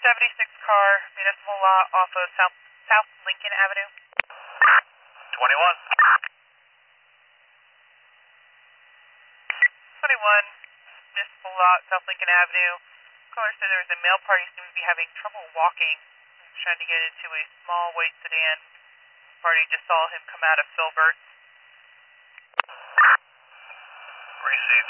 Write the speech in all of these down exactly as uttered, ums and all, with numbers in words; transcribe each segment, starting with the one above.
seventy-six car, municipal lot off of South South Lincoln Avenue. twenty-one. twenty-one, municipal lot, South Lincoln Avenue. Caller said there was a male party seemed to be having trouble walking. He was trying to get into a small white sedan. The party just saw him come out of Filbert. Received.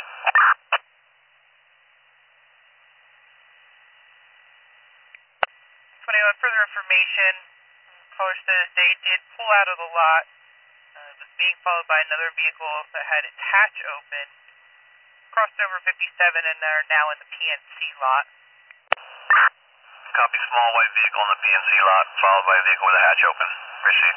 twenty-one, further information. Caller says they did pull out of the lot. Uh, was being followed by another vehicle that had its hatch open. Crossed over fifty-seven and are now in the P N C lot. Copy, small white vehicle in the P N C lot, followed by a vehicle with a hatch open. Received.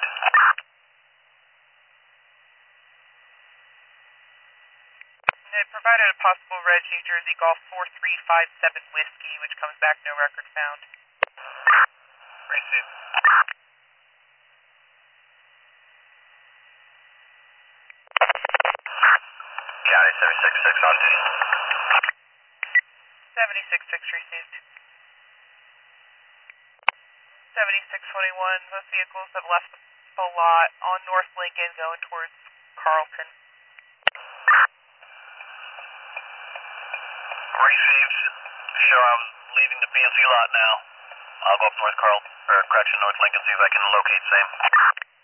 And it provided a possible reg New Jersey Golf four three five seven Whiskey, which comes back no record found. Received. County seventy-six six on duty. seventy-six six received. seventy-six twenty-one, both vehicles have left the lot on North Lincoln going towards Carlton. Received. Show I'm leaving the P N C lot now. I'll go up North Carl, or correction, North Lincoln, see if I can locate same.